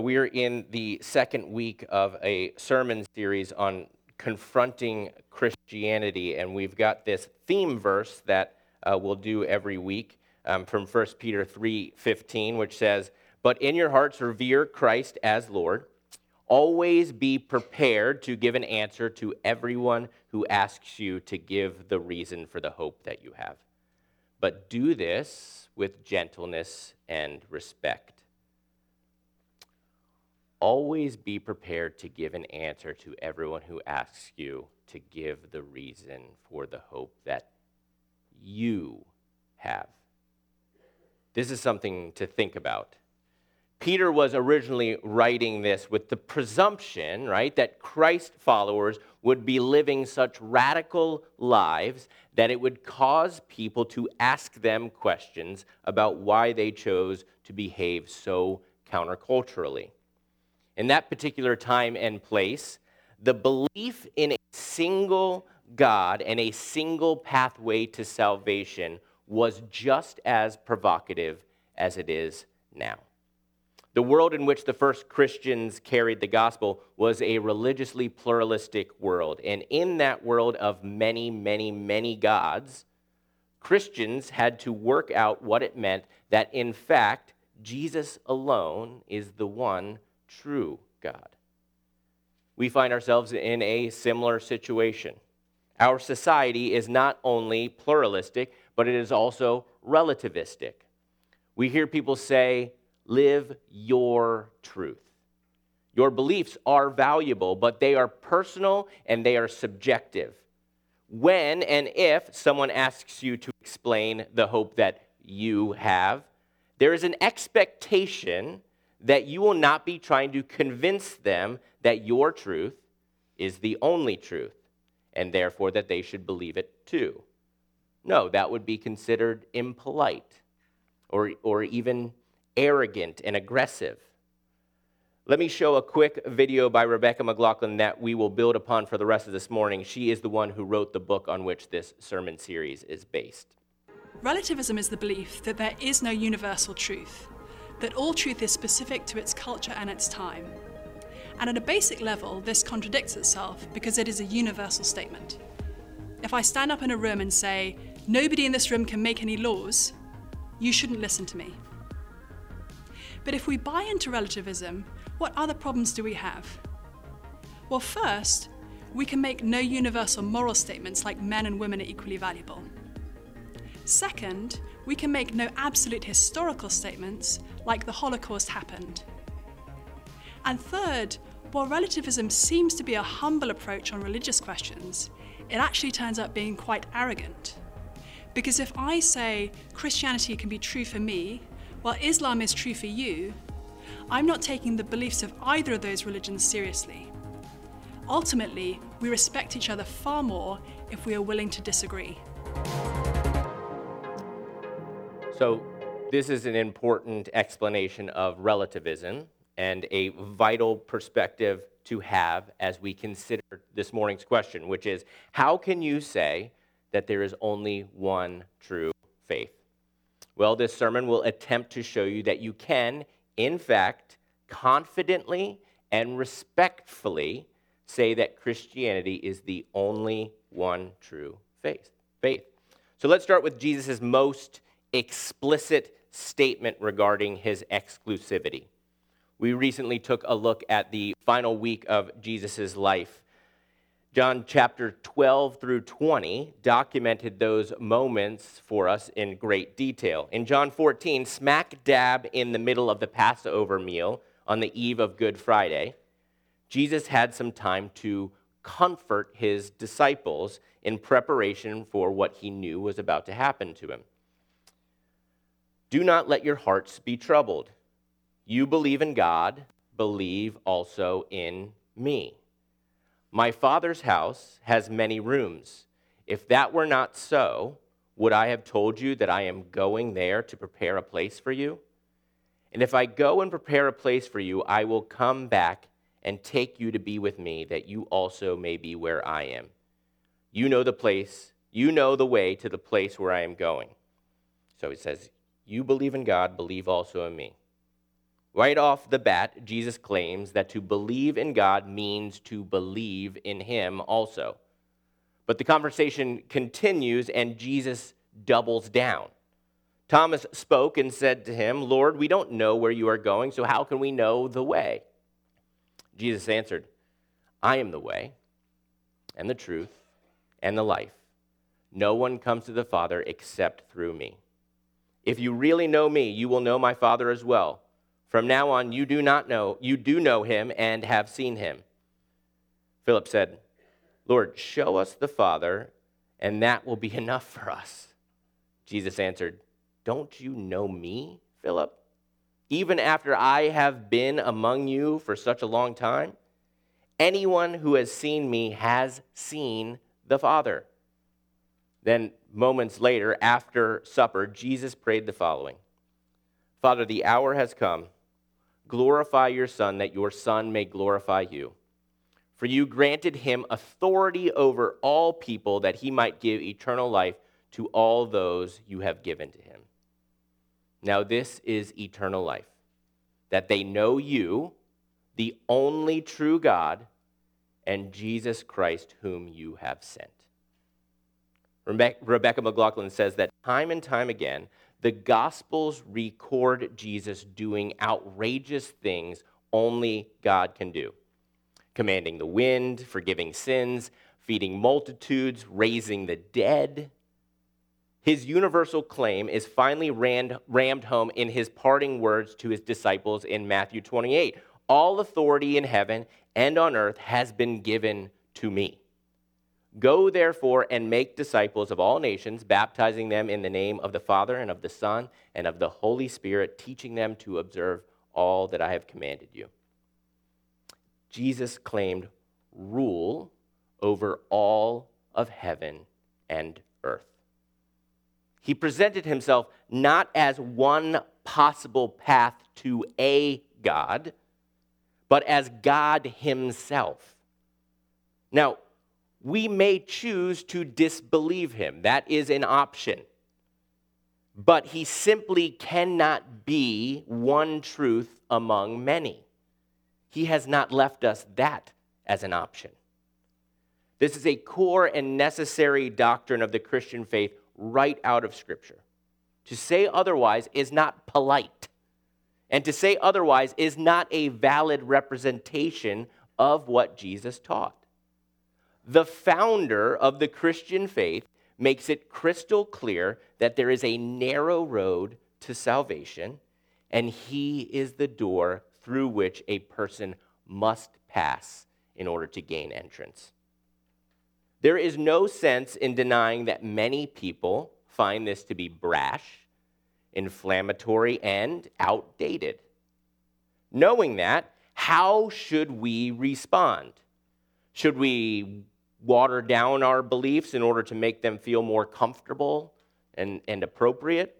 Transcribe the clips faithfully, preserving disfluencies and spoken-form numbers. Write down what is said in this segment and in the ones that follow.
we are in the second week of a sermon series on confronting Christianity, and we've got this theme verse that uh, we'll do every week um, from First Peter three fifteen, which says, "But in your hearts revere Christ as Lord. Always be prepared to give an answer to everyone who asks you to give the reason for the hope that you have. But do this with gentleness and respect." Always be prepared to give an answer to everyone who asks you to give the reason for the hope that you have. This is something to think about. Peter was originally writing this with the presumption, right, that Christ followers would be living such radical lives that it would cause people to ask them questions about why they chose to behave so counterculturally. In that particular time and place, the belief in a single God and a single pathway to salvation was just as provocative as it is now. The world in which the first Christians carried the gospel was a religiously pluralistic world. And in that world of many, many, many gods, Christians had to work out what it meant that, in fact, Jesus alone is the one true God. We find ourselves in a similar situation. Our society is not only pluralistic, but it is also relativistic. We hear people say, "Live your truth." Your beliefs are valuable, but they are personal and they are subjective. When and if someone asks you to explain the hope that you have, there is an expectation that you will not be trying to convince them that your truth is the only truth, and therefore that they should believe it too. No, that would be considered impolite or, or even arrogant and aggressive. Let me show a quick video by Rebecca McLaughlin that we will build upon for the rest of this morning. She is the one who wrote the book on which this sermon series is based. Relativism is the belief that there is no universal truth, that all truth is specific to its culture and its time. And at a basic level, this contradicts itself because it is a universal statement. If I stand up in a room and say, "Nobody in this room can make any laws," you shouldn't listen to me. But if we buy into relativism, what other problems do we have? Well, first, we can make no universal moral statements like men and women are equally valuable. Second, we can make no absolute historical statements like the Holocaust happened. And third, while relativism seems to be a humble approach on religious questions, it actually turns out being quite arrogant. Because if I say Christianity can be true for me, while Islam is true for you, I'm not taking the beliefs of either of those religions seriously. Ultimately, we respect each other far more if we are willing to disagree. So this is an important explanation of relativism and a vital perspective to have as we consider this morning's question, which is, how can you say that there is only one true faith? Well, this sermon will attempt to show you that you can, in fact, confidently and respectfully say that Christianity is the only one true faith. Faith. So let's start with Jesus' most explicit statement regarding his exclusivity. We recently took a look at the final week of Jesus' life. John chapter twelve through twenty documented those moments for us in great detail. In John fourteen, smack dab in the middle of the Passover meal on the eve of Good Friday, Jesus had some time to comfort his disciples in preparation for what he knew was about to happen to him. "Do not let your hearts be troubled. You believe in God, believe also in me. My Father's house has many rooms. If that were not so, would I have told you that I am going there to prepare a place for you? And if I go and prepare a place for you, I will come back and take you to be with me, that you also may be where I am. You know the place, you know the way to the place where I am going." So he says, you believe in God, believe also in me. Right off the bat, Jesus claims that to believe in God means to believe in him also. But the conversation continues and Jesus doubles down. Thomas spoke and said to him, "Lord, we don't know where you are going, so how can we know the way?" Jesus answered, "I am the way and the truth and the life. No one comes to the Father except through me. If you really know me, you will know my Father as well. From now on, you do not know, you do know him and have seen him." Philip said, "Lord, show us the Father, and that will be enough for us." Jesus answered, "Don't you know me, Philip? Even after I have been among you for such a long time? Anyone who has seen me has seen the Father." Then, moments later, after supper, Jesus prayed the following: "Father, the hour has come. Glorify your Son, that your Son may glorify you. For you granted him authority over all people, that he might give eternal life to all those you have given to him. Now this is eternal life, that they know you, the only true God, and Jesus Christ, whom you have sent." Rebecca McLaughlin says that time and time again, the Gospels record Jesus doing outrageous things only God can do. Commanding the wind, forgiving sins, feeding multitudes, raising the dead. His universal claim is finally rammed, rammed home in his parting words to his disciples in Matthew twenty-eight. "All authority in heaven and on earth has been given to me. Go, therefore, and make disciples of all nations, baptizing them in the name of the Father and of the Son and of the Holy Spirit, teaching them to observe all that I have commanded you." Jesus claimed rule over all of heaven and earth. He presented himself not as one possible path to a God, but as God himself. Now, we may choose to disbelieve him. That is an option. But he simply cannot be one truth among many. He has not left us that as an option. This is a core and necessary doctrine of the Christian faith right out of Scripture. To say otherwise is not polite. And to say otherwise is not a valid representation of what Jesus taught. The founder of the Christian faith makes it crystal clear that there is a narrow road to salvation, and he is the door through which a person must pass in order to gain entrance. There is no sense in denying that many people find this to be brash, inflammatory, and outdated. Knowing that, how should we respond? Should we water down our beliefs in order to make them feel more comfortable and, and appropriate?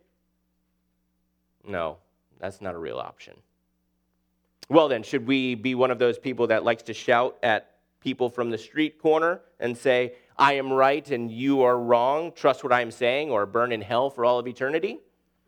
No, that's not a real option. Well then, should we be one of those people that likes to shout at people from the street corner and say, "I am right and you are wrong, trust what I am saying, or burn in hell for all of eternity"?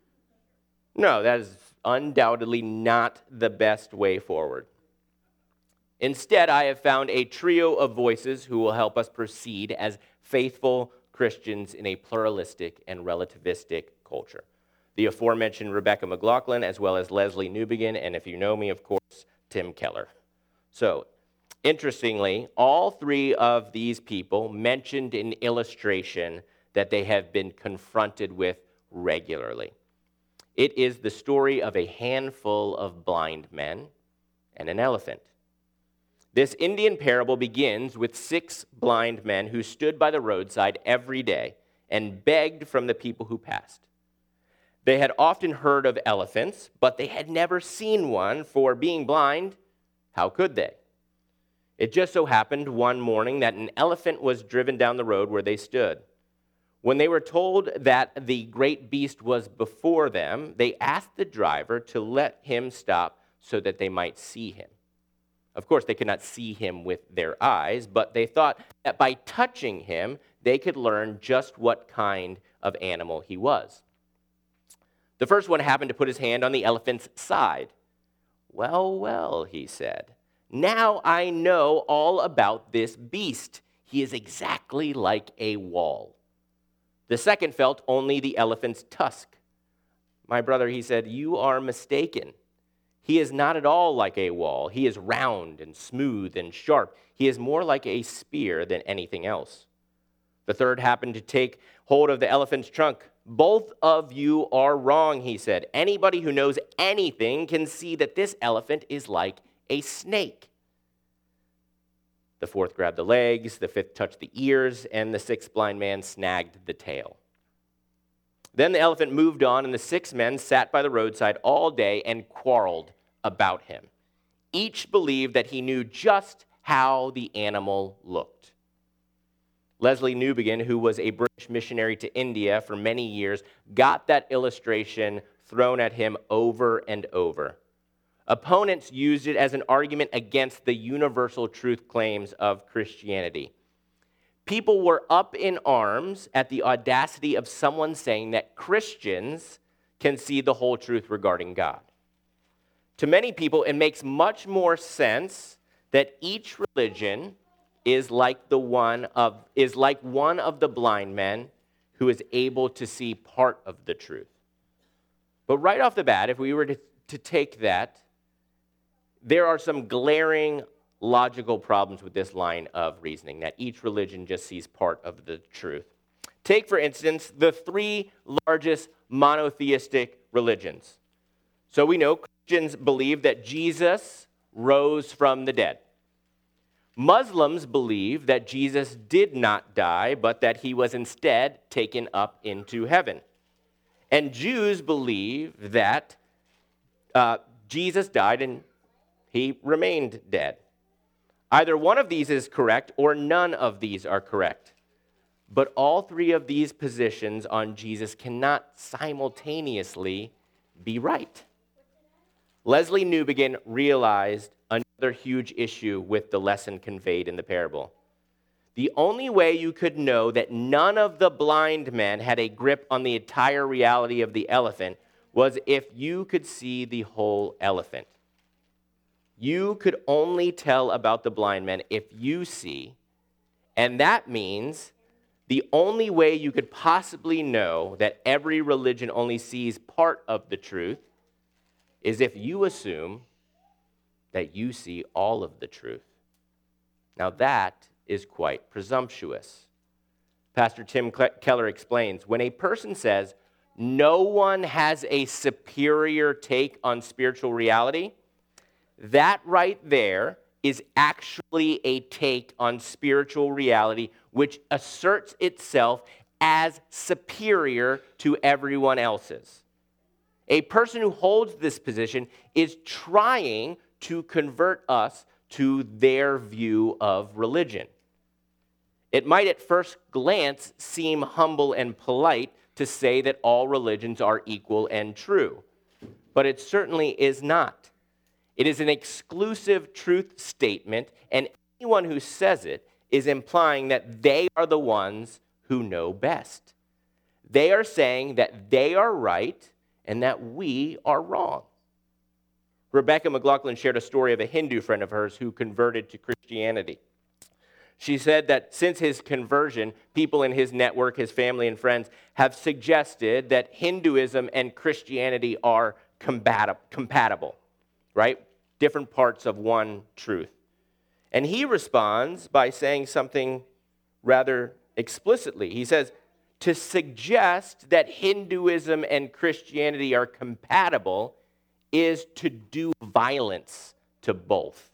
No, that is undoubtedly not the best way forward. Instead, I have found a trio of voices who will help us proceed as faithful Christians in a pluralistic and relativistic culture. The aforementioned Rebecca McLaughlin, as well as Leslie Newbegin, and if you know me, of course, Tim Keller. So, interestingly, all three of these people mentioned an illustration that they have been confronted with regularly. It is the story of a handful of blind men and an elephant. This Indian parable begins with six blind men who stood by the roadside every day and begged from the people who passed. They had often heard of elephants, but they had never seen one, for being blind, how could they? It just so happened one morning that an elephant was driven down the road where they stood. When they were told that the great beast was before them, they asked the driver to let him stop so that they might see him. Of course, they could not see him with their eyes, but they thought that by touching him, they could learn just what kind of animal he was. The first one happened to put his hand on the elephant's side. "Well, well," he said, "now I know all about this beast. He is exactly like a wall." The second felt only the elephant's tusk. "My brother," he said, "you are mistaken. He is not at all like a wall. He is round and smooth and sharp. He is more like a spear than anything else." The third happened to take hold of the elephant's trunk. "Both of you are wrong," he said. "Anybody who knows anything can see that this elephant is like a snake." The fourth grabbed the legs, the fifth touched the ears, and the sixth blind man snagged the tail. Then the elephant moved on, and the six men sat by the roadside all day and quarreled about him. Each believed that he knew just how the animal looked. Leslie Newbegin, who was a British missionary to India for many years, got that illustration thrown at him over and over. Opponents used it as an argument against the universal truth claims of Christianity. People were up in arms at the audacity of someone saying that Christians can see the whole truth regarding God. To many people, it makes much more sense that each religion is like the one of is like one of the blind men who is able to see part of the truth. But right off the bat, if we were to, to take that, there are some glaring logical problems with this line of reasoning, that each religion just sees part of the truth. Take, for instance, the three largest monotheistic religions. So we know Christians believe that Jesus rose from the dead. Muslims believe that Jesus did not die, but that he was instead taken up into heaven. And Jews believe that uh, Jesus died and he remained dead. Either one of these is correct or none of these are correct. But all three of these positions on Jesus cannot simultaneously be right. Leslie Newbegin realized another huge issue with the lesson conveyed in the parable. The only way you could know that none of the blind men had a grip on the entire reality of the elephant was if you could see the whole elephant. You could only tell about the blind men if you see, and that means the only way you could possibly know that every religion only sees part of the truth is if you assume that you see all of the truth. Now that is quite presumptuous. Pastor Tim Keller explains, when a person says, no one has a superior take on spiritual reality, that right there is actually a take on spiritual reality which asserts itself as superior to everyone else's. A person who holds this position is trying to convert us to their view of religion. It might at first glance seem humble and polite to say that all religions are equal and true, but it certainly is not. It is an exclusive truth statement, and anyone who says it is implying that they are the ones who know best. They are saying that they are right and that we are wrong. Rebecca McLaughlin shared a story of a Hindu friend of hers who converted to Christianity. She said that since his conversion, people in his network, his family and friends, have suggested that Hinduism and Christianity are compatible, right? Different parts of one truth. And he responds by saying something rather explicitly. He says, to suggest that Hinduism and Christianity are compatible is to do violence to both.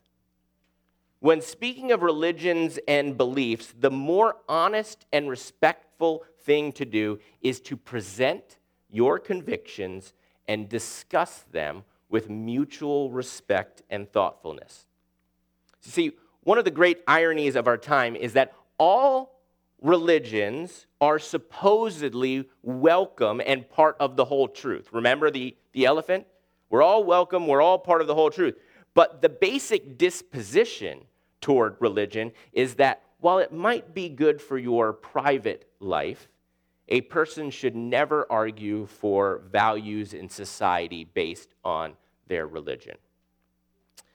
When speaking of religions and beliefs, the more honest and respectful thing to do is to present your convictions and discuss them with mutual respect and thoughtfulness. See, one of the great ironies of our time is that all religions are supposedly welcome and part of the whole truth. Remember the, the elephant? We're all welcome, we're all part of the whole truth. But the basic disposition toward religion is that while it might be good for your private life, a person should never argue for values in society based on their religion.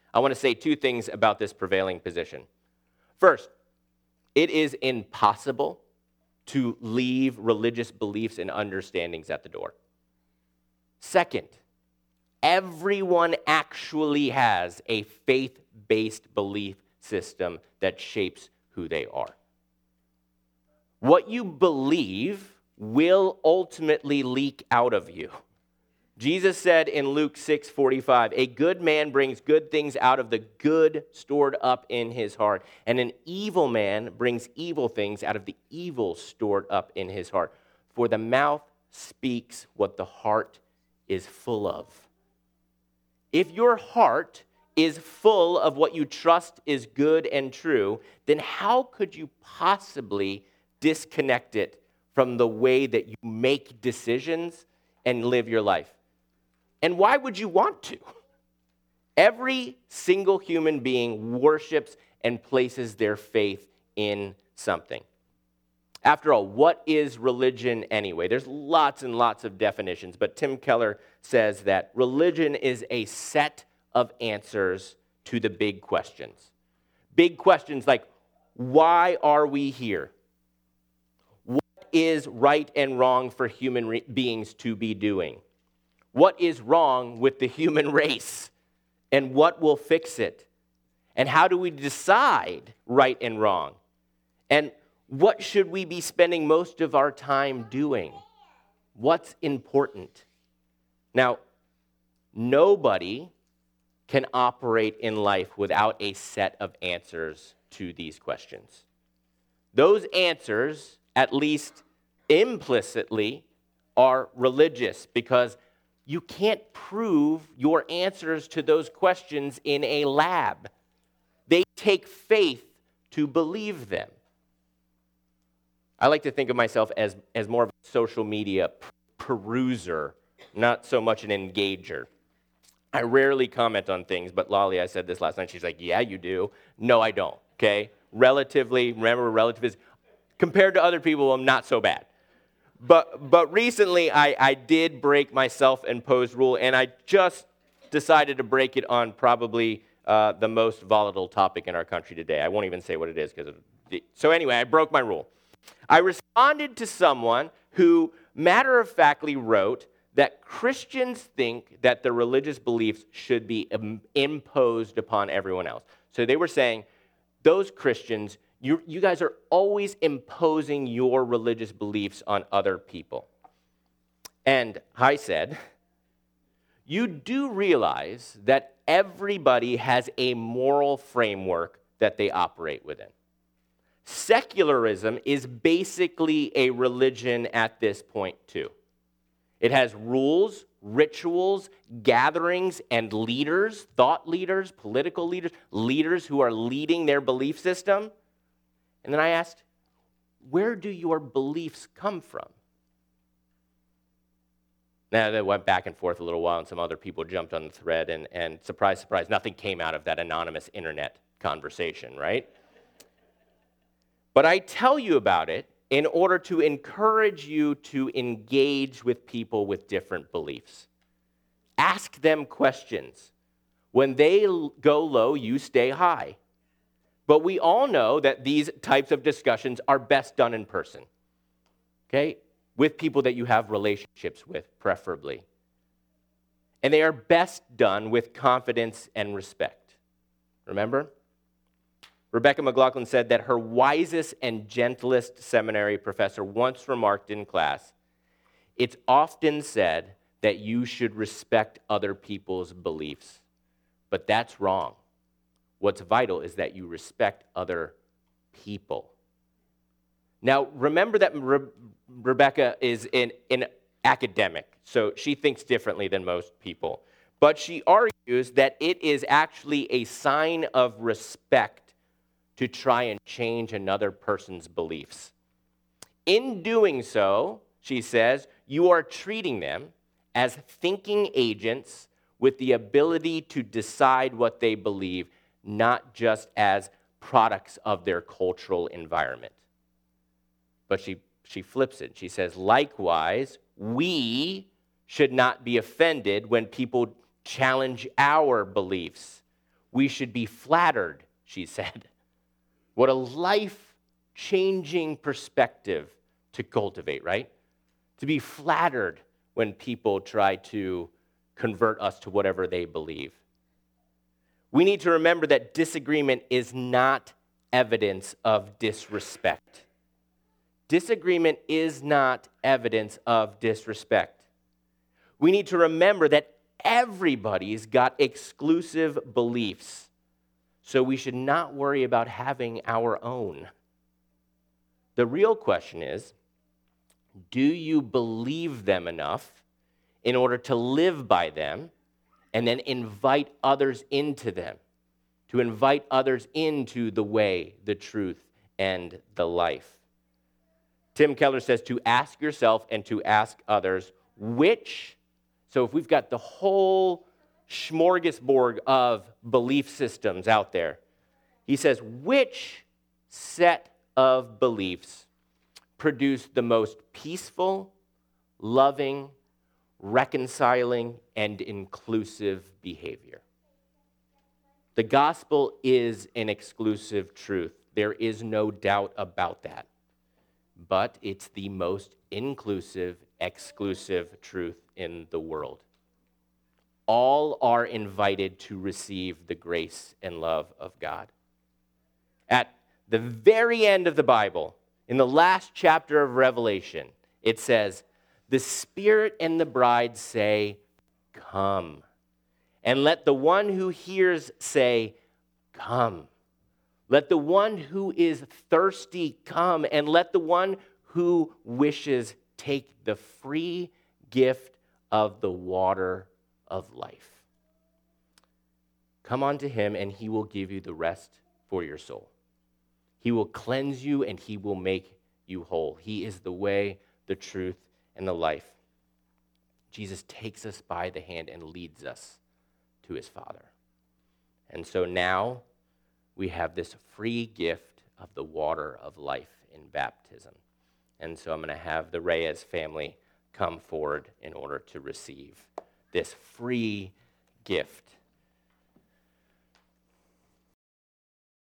I want to say two things about this prevailing position. First, it is impossible to leave religious beliefs and understandings at the door. Second, everyone actually has a faith-based belief system that shapes who they are. What you believe will ultimately leak out of you. Jesus said in Luke six forty-five, a good man brings good things out of the good stored up in his heart, and an evil man brings evil things out of the evil stored up in his heart. For the mouth speaks what the heart is full of. If your heart is full of what you trust is good and true, then how could you possibly disconnect it from the way that you make decisions and live your life? And why would you want to? Every single human being worships and places their faith in something. After all, what is religion anyway? There's lots and lots of definitions, but Tim Keller says that religion is a set of answers to the big questions. Big questions like, why are we here? What is right and wrong for human re- beings to be doing? What is wrong with the human race? And what will fix it? And how do we decide right and wrong? And what should we be spending most of our time doing? What's important? Now, nobody can operate in life without a set of answers to these questions. Those answers, at least implicitly, are religious because you can't prove your answers to those questions in a lab. They take faith to believe them. I like to think of myself as, as more of a social media peruser, not so much an engager. I rarely comment on things, but Lolly, I said this last night, she's like, yeah, you do. No, I don't, okay? Relatively, remember, relative is, compared to other people, I'm not so bad. But but recently, I, I did break my self-imposed rule, and I just decided to break it on probably uh, the most volatile topic in our country today. I won't even say what it is. because So anyway, I broke my rule. I responded to someone who matter-of-factly wrote that Christians think that their religious beliefs should be im- imposed upon everyone else. So they were saying, those Christians, You, you guys are always imposing your religious beliefs on other people. And I said, you do realize that everybody has a moral framework that they operate within. Secularism is basically a religion at this point, too. It has rules, rituals, gatherings, and leaders, thought leaders, political leaders, leaders who are leading their belief system. And then I asked, where do your beliefs come from? Now, they went back and forth a little while, and some other people jumped on the thread, and, and surprise, surprise, nothing came out of that anonymous internet conversation, right? But I tell you about it in order to encourage you to engage with people with different beliefs. Ask them questions. When they go low, you stay high. But we all know that these types of discussions are best done in person, okay? With people that you have relationships with, preferably. And they are best done with confidence and respect. Remember? Rebecca McLaughlin said that her wisest and gentlest seminary professor once remarked in class, it's often said that you should respect other people's beliefs, but that's wrong. What's vital is that you respect other people. Now, remember that Re- Rebecca is an, an academic, so she thinks differently than most people. But she argues that it is actually a sign of respect to try and change another person's beliefs. In doing so, she says, you are treating them as thinking agents with the ability to decide what they believe, not just as products of their cultural environment. But she, she flips it. She says, likewise, we should not be offended when people challenge our beliefs. we should be flattered, she said. What a life-changing perspective to cultivate, right? To be flattered when people try to convert us to whatever they believe. We need to remember that disagreement is not evidence of disrespect. Disagreement is not evidence of disrespect. We need to remember that everybody's got exclusive beliefs, so we should not worry about having our own. The real question is, do you believe them enough in order to live by them and then invite others into them, to invite others into the way, the truth, and the life? Tim Keller says to ask yourself and to ask others which, so if we've got the whole smorgasbord of belief systems out there, he says, which set of beliefs produce the most peaceful, loving, reconciling, and inclusive behavior? The gospel is an exclusive truth. There is no doubt about that. But it's the most inclusive, exclusive truth in the world. All are invited to receive the grace and love of God. At the very end of the Bible, in the last chapter of Revelation, it says, "The Spirit and the bride say, 'Come.' And let the one who hears say, 'Come.' Let the one who is thirsty come, and let the one who wishes take the free gift of the water of life. Come unto him, and he will give you the rest for your soul. He will cleanse you, and he will make you whole. He is the way, the truth, and the life." Jesus takes us by the hand and leads us to his Father. And so now we have this free gift of the water of life in baptism. And so I'm going to have the Reyes family come forward in order to receive this free gift